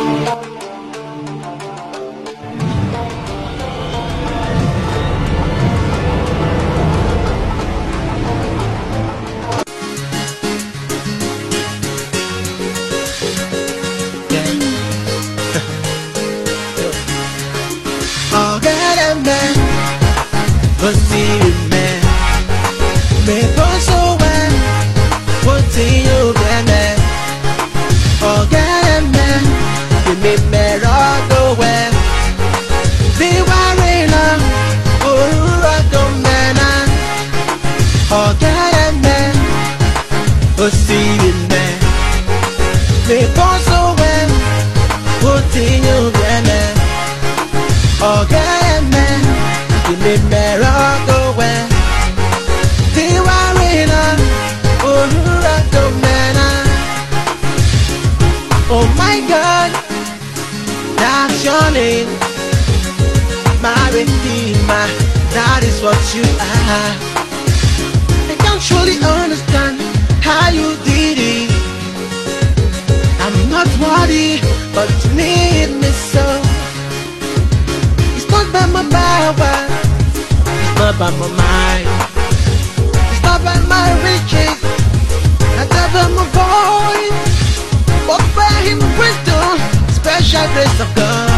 Oh my God, that's your name, my Redeemer. That is what you are. I can't truly understand how you did it. I'm not worthy, but you need me so. It's not by my power, it's not by my mind, it's not by my riches, not by my voice, but by His wisdom, special grace of God.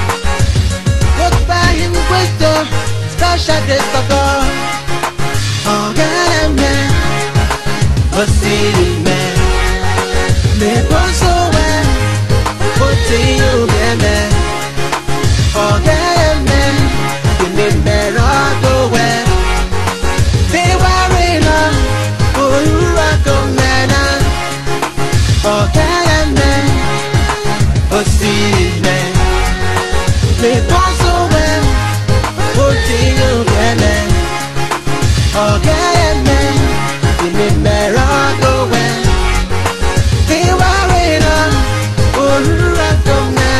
But by His wisdom, special grace of God. Oh God, amen. Oh, see, man. Me so well. Oh, see you, man. Oh God, amen. You need me all the way. They were in a oh, rock on man. Oh God, amen. Oh, see, man. Me so well. Oh, see you, man. Oh God, amen. You need me all the way. They were in a oh, rock on man.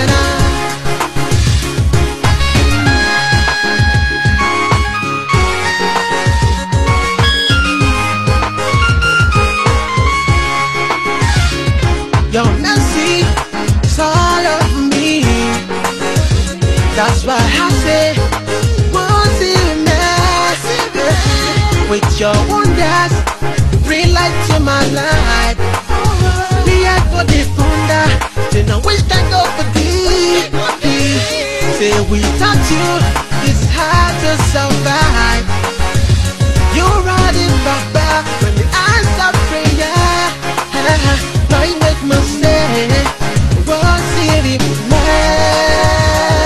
Your mercy is all of me. That's why I say, won't you mercy? With your wonders, bring light to my life. We are for the thunder, then I wish I go for thee. Say without you, it's hard to survive. You're running back when the answer prayer. Now you make me say, what's it man?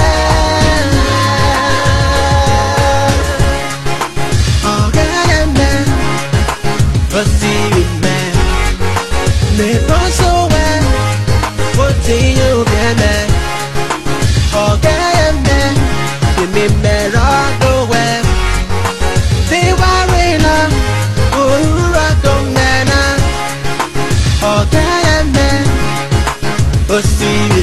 Oh God, amen. What's it man? Me so well. What's you man? Oh God, amen. You need me all the way. They were in a oh, rock on man. Oh God, amen. Oh, see